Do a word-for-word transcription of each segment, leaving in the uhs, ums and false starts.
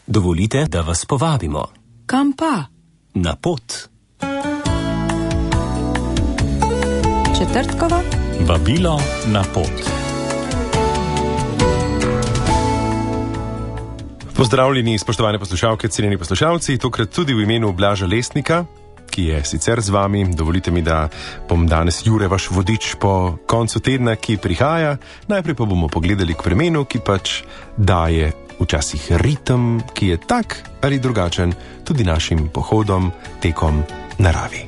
Dovolite, da vas povabimo. Kam pa? Na pot. Četrtkova? Vabilo na pot. Pozdravljeni, spoštovane poslušalke, cenjeni poslušalci, tokrat tudi v imenu Blaža Lesnika, ki je sicer z vami. Dovolite mi, da bom danes Jure vaš vodič po koncu tedna, ki prihaja. Najprej pa bomo pogledali k vremenu, ki pač daje včasih ritem, ki je tak ali drugačen tudi našim pohodom tekom naravi.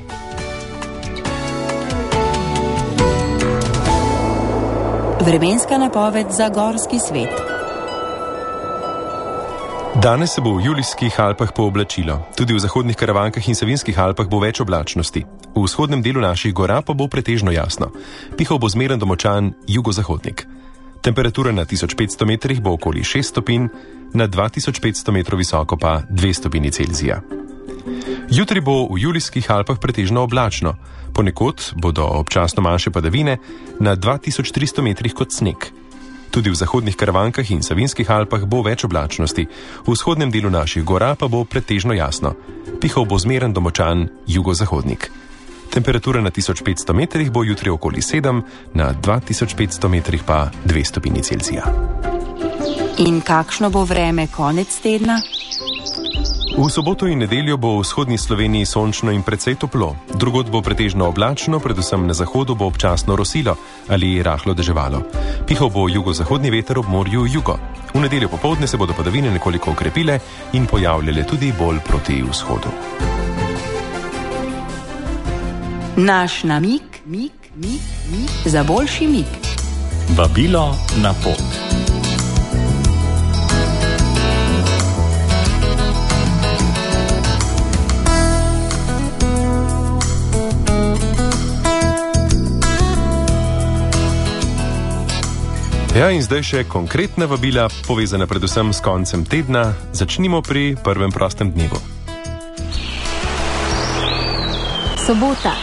Vremenska napoved za gorski svet. Danes se bo v Julijskih Alpah pooblačilo. Tudi v zahodnih Karavankah in Savinjskih Alpah bo več oblačnosti. V vzhodnem delu naših gora pa bo pretežno jasno. Pihal bo zmeren do močan jugozahodnik. Temperatura na tisoč petsto metrih bo okoli šest stopinj, na dva tisoč petsto metrov visoko pa dve stopinji Celzija. Jutri bo v Julijskih Alpah pretežno oblačno. Ponekod bodo občasno manjše padavine, na dva tisoč tristo metrih kot sneg. Tudi v zahodnih Karavankah in Savinjskih Alpah bo več oblačnosti. V vzhodnem delu naših gora pa bo pretežno jasno. Pihal bo zmeren do močan jugozahodnik. Temperatura na tisoč petsto metrih bo jutri okoli sedem, na dva tisoč petsto metrih pa dve stopinji Celzija. In kakšno bo vreme konec tedna? V soboto in nedeljo bo v vzhodni Sloveniji sončno in precej toplo. Drugod bo pretežno oblačno, predvsem na zahodu bo občasno rosilo ali rahlo deževalo. Pihal bo jugozahodni veter ob morju jugo. V nedeljo popoldne se bodo padavine nekoliko okrepile in pojavljale tudi bolj proti vzhodu. Naš namig, mig, mig, mig, za boljši mig. Vabilo na pot. Ja, in zdaj še konkretna vabila, povezana predvsem s koncem tedna. Začnimo pri prvem prostem dnevu. Sobota.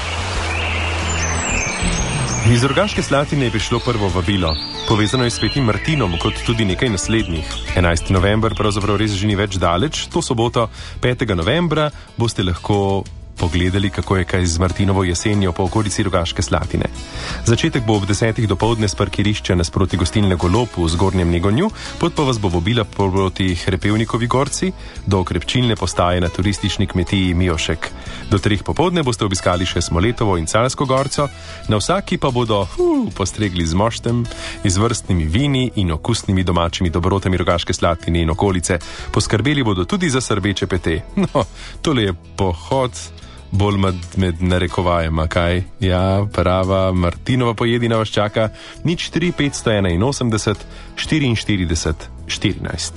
Iz Rogaške Slatine je prišlo prvo vabilo. Povezano je s svetim Martinom, kot tudi nekaj naslednjih. enajsti november pravzaprav res že ni več daleč. To soboto, petega novembra, boste lahko pogledali, kako je kaj z Martinovo jesenjo po okolici Rogaške Slatine. Začetek bo ob desetih dopoldne s parkirišča nasproti gostilne Golob v Zgornjem Negonju, pot pa vas bo vabila proti Hrepevnikovi gorci do krepčilne postaje na turistični kmetiji Mijošek. Do treh popoldne boste obiskali še Smoletovo in Calsko gorco, na vsaki pa bodo uh, postregli z moštem, izvrstnimi vini in okusnimi domačimi dobrotami Rogaške Slatine in okolice. Poskrbeli bodo tudi za srbeče pete. No, tole je pohod bolj med, med narekovajema, kaj? Ja, prava Martinova pojedina vas čaka. Nič tri petsto enainosemdeset štiriinštirideset štirinajst.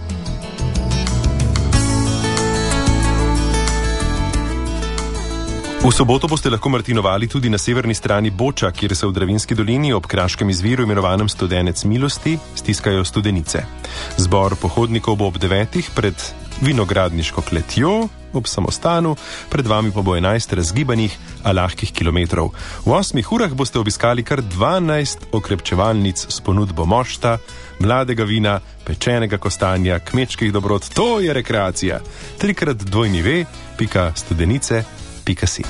V soboto boste lahko martinovali tudi na severni strani Boča, kjer se v Dravinjski dolini ob kraškem izviru imenovanem Studenec milosti stiskajo studenice. Zbor pohodnikov bo ob devetih pred vinogradniško kletjo, ob samostanu, pred vami pa bo enajst razgibanih, a lahkih kilometrov. V osmih urah boste obiskali kar dvanajst okrepčevalnic s ponudbo mošta, mladega vina, pečenega kostanja, kmečkih dobrot. To je rekreacija. Trikrat dvojni ve, pika studenice, pika si.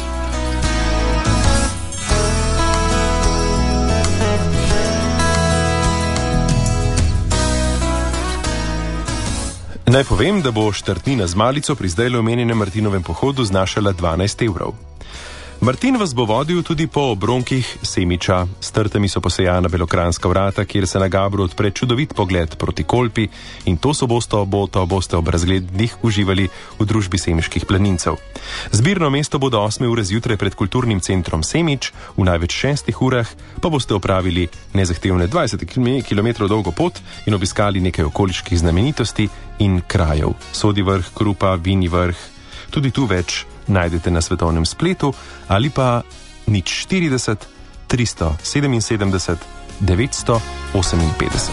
Naj povem, da bo štartnina z malico pri zdaj omenjenem Martinovem pohodu znašala dvanajst evrov. Martin vas bo vodil tudi po obronkih Semiča. S trtami so posejana belokranjska vrata, kjer se na Gabru odpre čudovit pogled proti Kolpi, in to soboto boste, boste ob razgledih uživali v družbi semiških planincev. Zbirno mesto bo do osme ure zjutraj pred kulturnim centrom Semič, v največ šestih urah pa boste opravili nezahtevne dvajset kilometrov dolgo pot in obiskali nekaj okoliških znamenitosti in krajev. Sodi vrh, Krupa, Vini vrh, tudi tu več najdete na svetovnem spletu ali pa nič štirideset tristo sedeminsedemdeset devetsto oseminpetdeset.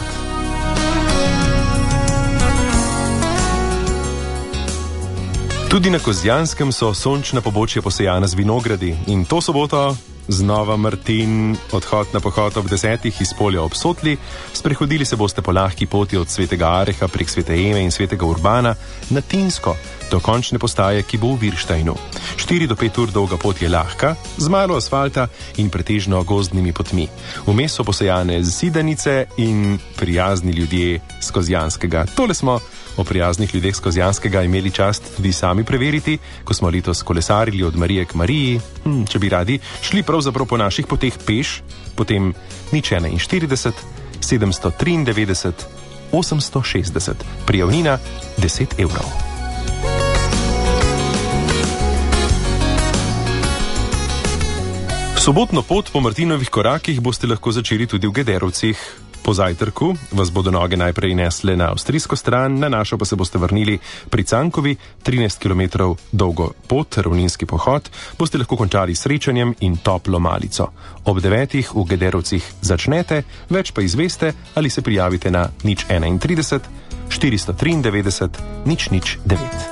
Tudi na Kozjanskem so sončna pobočja posejana z vinogradi in to soboto znova Martin, odhod na pohod ob desetih iz polja ob Sotli, sprehodili se boste po lahki poti od Svetega Areha prek Svete Eme in Svetega Urbana na Tinsko, do končne postaje, ki bo v Virštajnu. štiri do pet ur dolga pot je lahka, z malo asfalta in pretežno gozdnimi potmi. Vmes so posejane zidanice in prijazni ljudje s Kozjanskega. Tole smo o prijaznih ljudeh s Kozjanskega imeli čast tudi sami preveriti, ko smo letos kolesarili od Marije k Mariji. Hm, če bi radi šli pravzaprav po naših poteh peš, potem nič enainštirideset, sedemsto triindevetdeset, osemsto šestdeset, prijavnina deset evrov. Sobotno pot po Martinovih korakih boste lahko začeli tudi v Gederovcih. Po zajtrku vas bodo noge najprej nesle na avstrijsko stran, na našo pa se boste vrnili pri Cankovi, trinajst kilometrov dolgo pot, ravninski pohod, boste lahko končali s srečanjem in toplo malico. Ob devetih v Gederovcih začnete, več pa izveste ali se prijavite na nič enaintrideset, štiristo triindevetdeset, nič nič devet.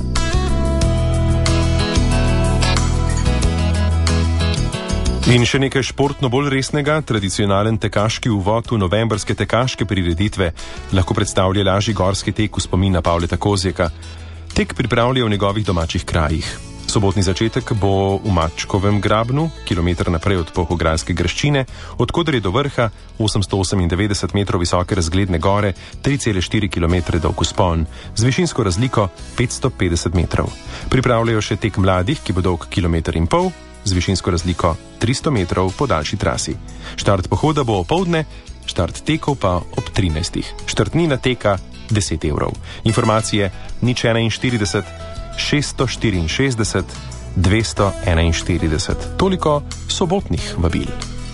In še nekaj športno bolj resnega, tradicionalen tekaški uvod v novembrske tekaške prireditve lahko predstavlja lažji gorski tek v spomin na Pavleta Kozjeka. Tek pripravlja v njegovih domačih krajih. Sobotni začetek bo v Mačkovem grabnu, kilometr naprej od Polhograjske graščine, odkoder je do vrha osemsto osemindevetdeset metrov visoke razgledne gore, tri cele štiri kilometre dolg vzpon, z višinsko razliko petsto petdeset metrov. Pripravljajo še tek mladih, ki bo dolg kilometr in pol, z višinsko razliko tristo metrov po daljši trasi. Štart pohoda bo opoldne, štart tekov pa ob trinajstih. Štartnina teka deset evrov. Informacije nič enainštirideset, šeststo štiriinšestdeset, dvesto enainštirideset. Toliko sobotnih vabil.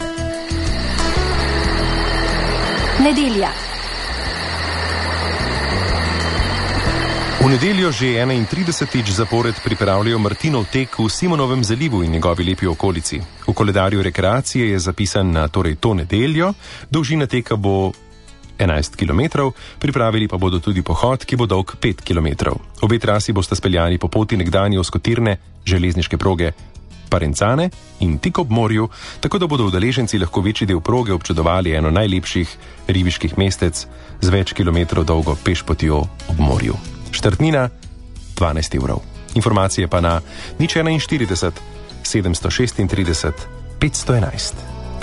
Nedelja. V nedeljo že enaintridesetič zapored pripravljajo Martinov tek v Simonovem zalivu in njegovi lepi okolici. V koledarju rekreacije je zapisan na torej to nedeljo, dolžina teka bo enajst kilometrov, pripravili pa bodo tudi pohod, ki bo dolg pet kilometrov. Obe trasi boste speljani po poti nekdanje oskotirne železniške proge Parencane in tik ob morju, tako da bodo udeleženci lahko večji del proge občudovali eno najlepših ribiških mestec z več kilometrov dolgo pešpotjo ob morju. Štartnina dvanajst evrov. Informacije pa na nič enainštirideset, sedemsto šestintrideset, petsto enajst.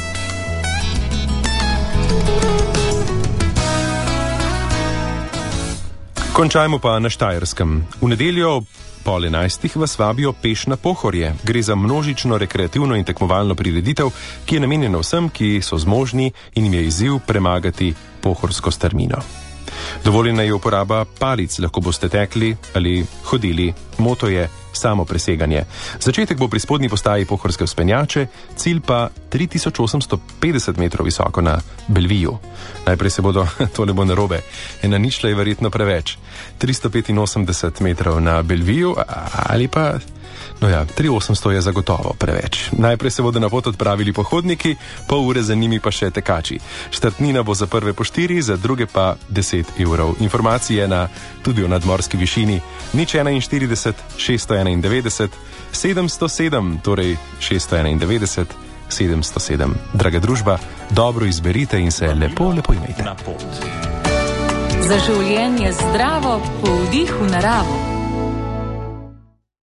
Končajmo pa na Štajerskem. V nedeljo pol enajstih vas vabijo peš na Pohorje. Gre za množično rekreativno in tekmovalno prireditev, ki je namenjena vsem, ki so zmožni in jim je izziv premagati pohorsko strmino. Dovoljena je uporaba palic, lahko boste tekli ali hodili. Moto je samo preseganje. Začetek bo pri spodnji postaji pohorske vzpenjače, cilj pa tri tisoč osemsto petdeset metrov visoko na Belviju. Najprej se bodo, tole bo narobe, ena ničla je verjetno preveč, tristo petinosemdeset metrov na Belviju ali pa, no ja, tri tisoč osemsto je zagotovo preveč. Najprej se bodo na pot odpravili pohodniki, pol ure za njimi pa še tekači. Štartnina bo za prve po štiri, za druge pa deset evrov. Informacije na tudi o nadmorski višini nič enainštirideset, šeststo enaindevetdeset, sedemsto sedem, torej šeststo enaindevetdeset, sedemsto sedem. Draga družba, dobro izberite in se lepo, lepo imejte. Za življenje zdravo, po vdihu naravo.